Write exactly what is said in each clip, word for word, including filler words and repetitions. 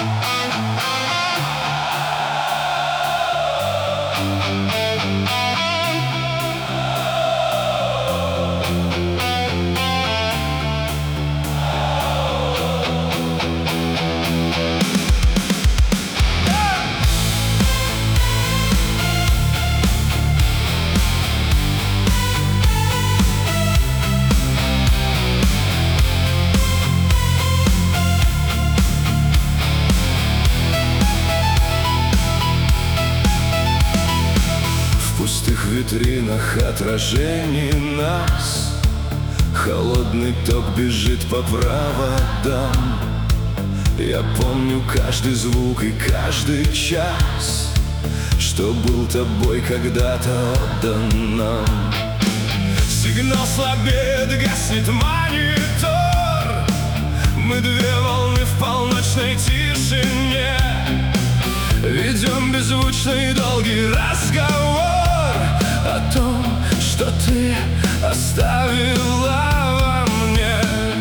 В витринах отражений нас холодный ток бежит по проводам. Я помню каждый звук и каждый час, что был тобой когда-то отдан нам. Сигнал слабеет, гаснет монитор. Мы две волны в полночной тишине ведем беззвучный долгий разговор о том, что ты оставила во мне.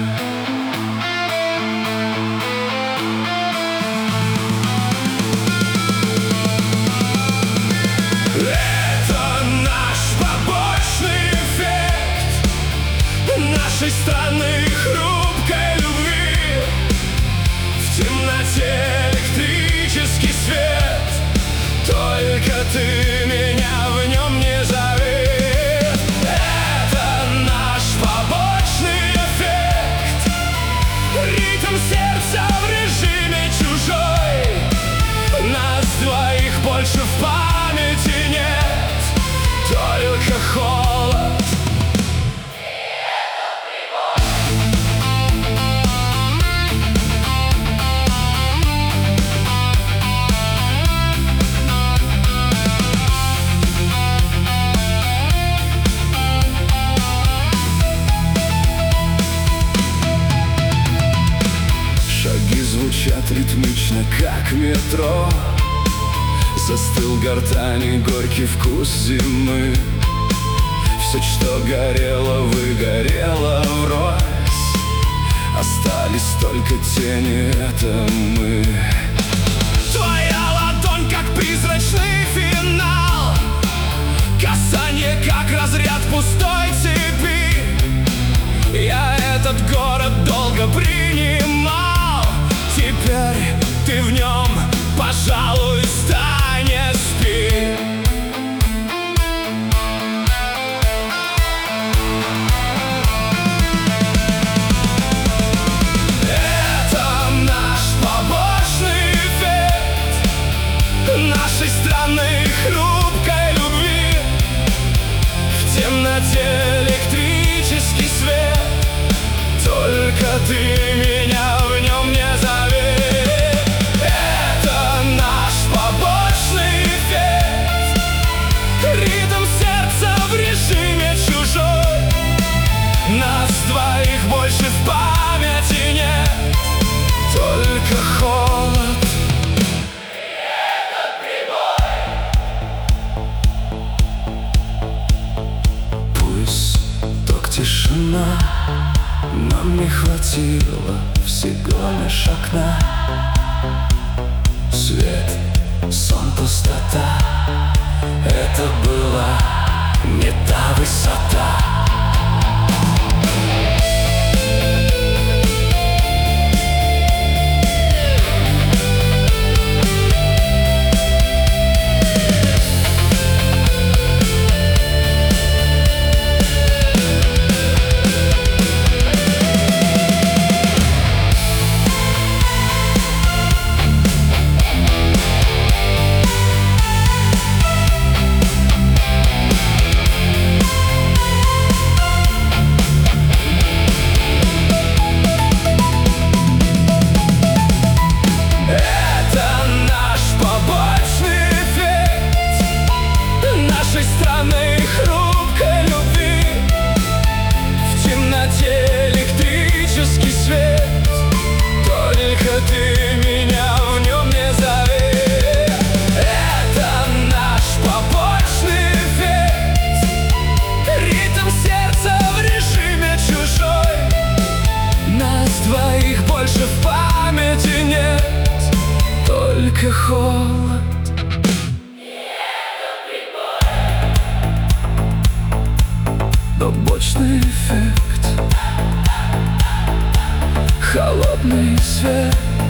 Это наш побочный эффект нашей странной хрупкой любви. В темноте электрический свет, только ты меня в нем не зови. Это наш побочный эффект, ритм сердца в режиме чужой. Нас двоих больше в памяти нет, только холод. Звучат ритмично, как метро. Застыл гортани горький вкус зимы. Все, что горело, выгорело врозь. Остались только тени, это мы. Твоя ладонь, как призрачный финал. Касание, как разряд пустой цепи. Я этот город долго принимал. Теперь ты в нем, пожалуй, встань и спи. Это наш побочный эффект нашей странной хрупкой любви. В темноте электрический свет, только ты меня в нем не зови. Нас двоих больше в памяти нет, только холод. И этот прибой. Пусть ток тишина, нам не хватило всего лишь окна. Свет, сон, пустота. Это была не та высота. побочный эффект. Холодный свет